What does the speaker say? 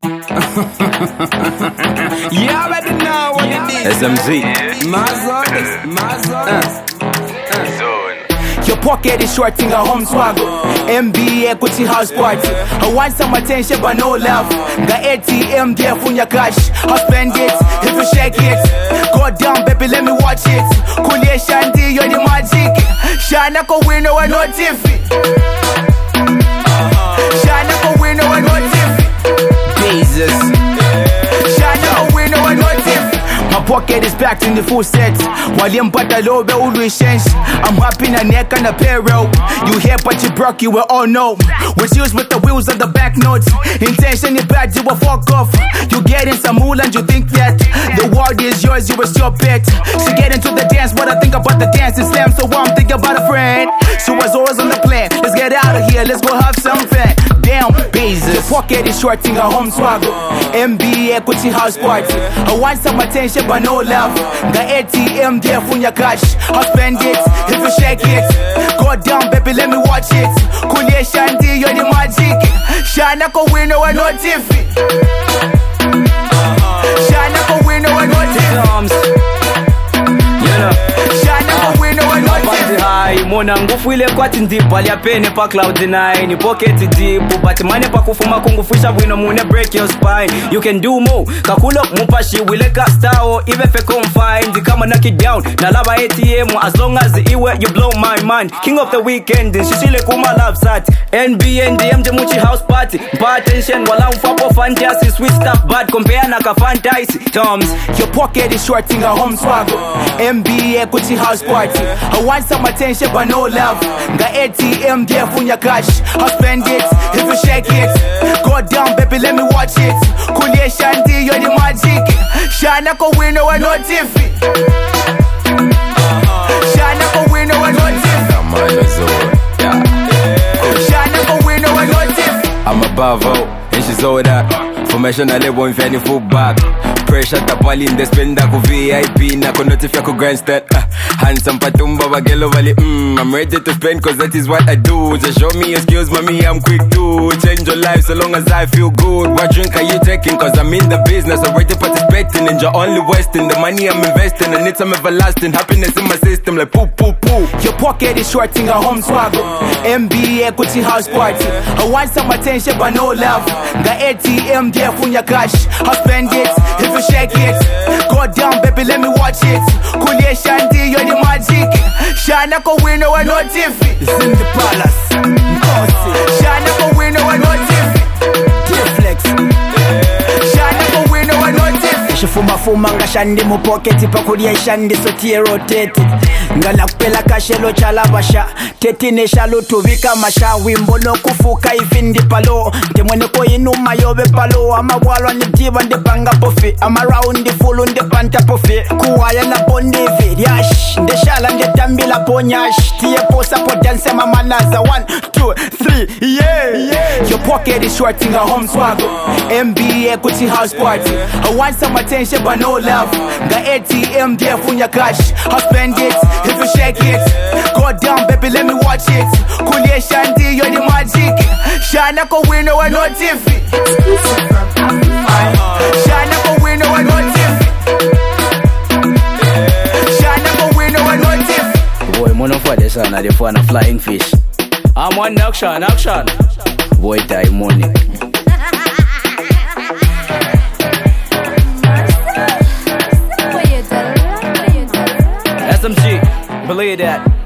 You already know what it is. SMZ. Your pocket is short, thing a home swag. MBA Gucci house party. I want some attention but no love. The ATM there for your cash. I'll spend it if you shake it. Go down, baby, let me watch it. Kulie Shandy, you're the magic. Shana ko window and no tiffy. Shana ko window and no tiffy. Jesus. Shana ko window and no tiffy. My pocket is packed in the full set. While I'm but the low, always change. I'm hopping a neck on a payroll. You here but you broke, you will all know. When she was with the wheels on the back notes. Intention is bad, you will fuck off. You get in some mool and you think that the world is yours, you will your pet. She get into the dance, what I think about the dance is slam. So I'm thinking about a friend. She was always on the plan. Let's get out of here, let's go have some fun. Damn, Bezos. Your pocket is short, thing a home swag. MBA Gucci house party. I want some attention but no love. The ATM there for your cash. I'll spend it if you shake it. Go down, baby, let me watch it. Kulie Shandy, you're the magic. Shana ko window and no tiffy. Shana ko window and no tiffy. Shana ko window and no tiffy. Mona ngufwile kwati ndipo aliyapene pa Cloud9 ni pocket deep but mane pa kufuma kungufisha bwino mune break your spine. You can do more kakulo mupashi wile kastao even fe confined kama knock it down na lava ATM as long as iwe you blow my mind. King of the weekend shishile kuma love sat NBN DMJ muchi house party pa attention wala mfapo fantasy sweet stuff bad compare na ka fantasy Toms. Your pocket is short, thing a home swag. MBA Gucci house party. I want some attention but no love. The ATM there for your cash. I'll spend it if you shake it. Go down, baby, let me watch it. Kulie Shandy, you're the magic. Shana ko window and no tiffy. Shana ko window and no tiffy. Shana ko window and no tiffy. I'm above out and she's all that. Formation I live on fanny full back. Pressure tapali in the spender ku VIP na ko notify ku grandstand. Handsome patumba bagelo valley. I'm ready to spend cause that is what I do. Just show me your skills, mommy, I'm quick to change your life so long as I feel good. What drink are you taking? Cause I'm in the business, already participating and you're only wasting the money I'm investing. I need some everlasting happiness in my system like poo poo poo. Your pocket is short, thing a home swag. MBA Gucci house party. I want some attention but no love. The ATM there for your cash. I'll spend it if you shake it. Go down, baby, let me watch it. Kulie Shandy, you're the magic. Shana ko window and no tiffy. It's in the palace. Shana ko window and no tiffy. T-Flex. Shana ko window and no tiffy. Shifuma nga shandi mu pocket pa kulie shandi so tie rotate. Ngala kupela kashelo chalabasha. Teti ne shalo tuvika masha. Wimbo no kufuka ifindi palo. Temwene ko inuma yobe palo. Amabwalwa ni diva nde panga pofi. Ama round full nde panta pofi. Kuwaya na bonde yash. Nde shala nde tambila ponyash. Tie posa po dance mamanaza 1, 2, 3, yeah. Your pocket is short, thing a home swag. MBA Gucci house party. I want some attention but no love. The ATM there for your cash. I'll spend it if you shake it. Go down, baby, let me watch it. Kulie Shandy, you're the magic. Shana ko window and no tiffy. Shana ko window and no tiffy. Shana ko window and no tiffy. Boy, mono for this one, they for a flying fish. I'm on action. Boy, die money. SMG, believe that.